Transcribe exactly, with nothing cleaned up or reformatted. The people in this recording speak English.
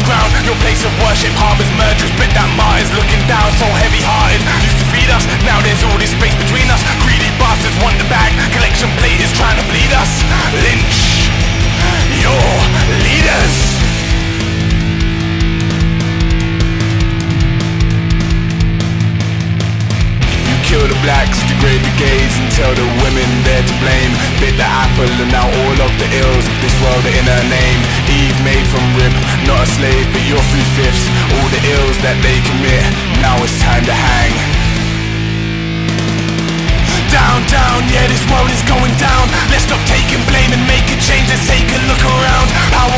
ground. Your place of worship harbors murderers, but that martyr's looking down, so heavy-hearted. Used to feed us, now there's all this space between us. Greedy bastards want the bag, collection plate is trying to bleed us. Lynch your leaders. Kill the blacks, degrade the gays, and tell the women they're to blame. Bit the apple and now all of the ills of this world are in her name. Eve made from rib, not a slave, but you're three-fifths. All the ills that they commit, now it's time to hang. Down, down, yeah, this world is going down. Let's stop taking blame and make a change, let's take a look around. How